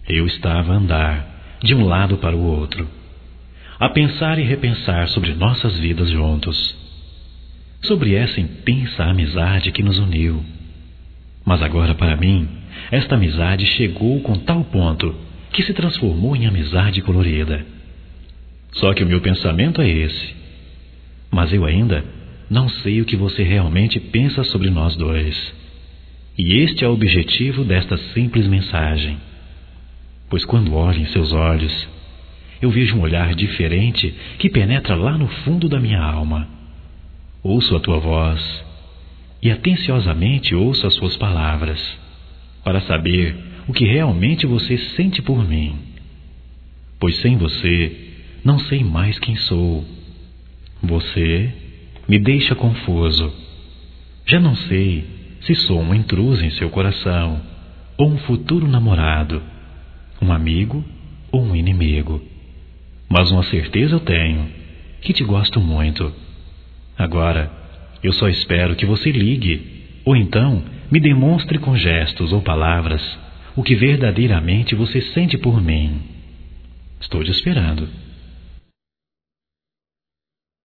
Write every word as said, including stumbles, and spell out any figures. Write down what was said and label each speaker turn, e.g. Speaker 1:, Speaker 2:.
Speaker 1: Eu estava a andar de um lado para o outro, a pensar e repensar sobre nossas vidas juntos, sobre essa intensa amizade que nos uniu. Mas agora, para mim, esta amizade chegou com tal ponto que se transformou em amizade colorida. Só que o meu pensamento é esse. Mas eu ainda não sei o que você realmente pensa sobre nós dois. E este é o objetivo desta simples mensagem. Pois quando olho em seus olhos, eu vejo um olhar diferente que penetra lá no fundo da minha alma. Ouço a tua voz e atenciosamente ouço as suas palavras, para saber o que realmente você sente por mim. Pois sem você, não sei mais quem sou. Você me deixa confuso. Já não sei se sou um intruso em seu coração, ou um futuro namorado, um amigo ou um inimigo. Mas uma certeza eu tenho, que te gosto muito. Agora, eu só espero que você ligue, ou então me demonstre com gestos ou palavras o que verdadeiramente você sente por mim. Estou te esperando.